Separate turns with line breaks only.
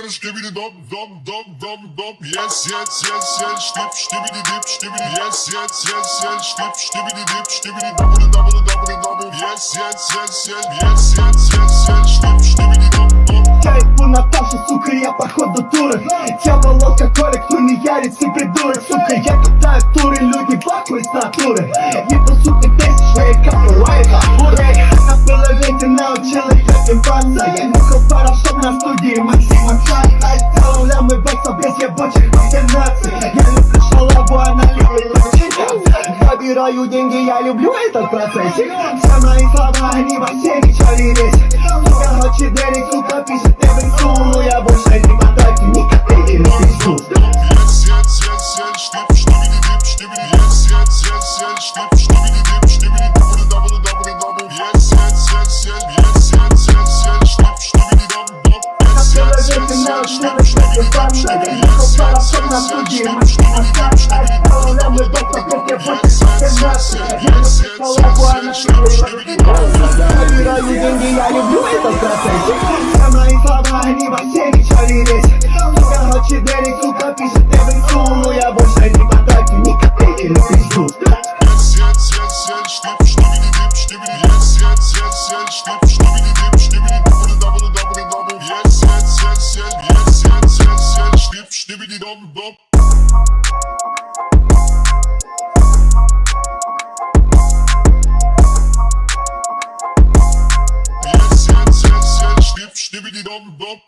Stibbidi dum dum dum dum dum. Yes, yes, yes, yes. Stibbidi dip, stibbidi. Yes, yes, yes, yes. Stibbidi dip, stibbidi double, double, double, double. Yes, yes, yes, yes. Yes, yes, yes, yes. Stibbidi dum dum.
Я иду на Наташу, сука, я походу турок. Тело лодка, колик, кто не ярит, ты придурок. Сука, я катаю туры, люди бахают с натуры. Не по сути тысяч, я капаю лайка. Урек, на половине научила я пимпаться. Я нюхал порошок на студии Максима Чай. Оставлял мы бокса без ебучих махинаций. Я люблю шалаву, она любит лучше. Забираю деньги, я люблю этот процесс. Все мои слова, они во все мечали весь. Сука, ночи Дерек, сука, пишет every soul. Но я больше не мотаю ни копейки на пизду.
Yes, yes, yes, yes. Stibbidi dip, stibbidi. Yes, yes, yes, yes. Stibbidi dip, stibbidi double, double, double, double. Yes, yes, yes, yes. Yes, yes, yes, yes. Stibbidi dum dum. Yes, yes, yes, yes. Stibbidi dip, stibbidi. Yes, yes, yes, yes. Stibbidi dip, stibbidi double, double, double. Yes, yes, yes, yes. Yes, yes, yes, yes. Stibbidi dum dum.
Забираю деньги, я люблю этот процесс. Все мои слова, они во все мечали весь. Сука, ночи Дерек, сука, пишет every soul. Но я больше не мотаю ни копейки на пизду.
Yes, yes, yes, yes. Stibbidi dip, stibbidi. Yes, yes, yes, yes. Stibbidi dip, stibbidi double, double, double, double. Yes, yes, yes, yes. Yes, yes, yes, yes. Stibbidi dum dum. Yes, yes, yes, yes. Stibbidi dum dum.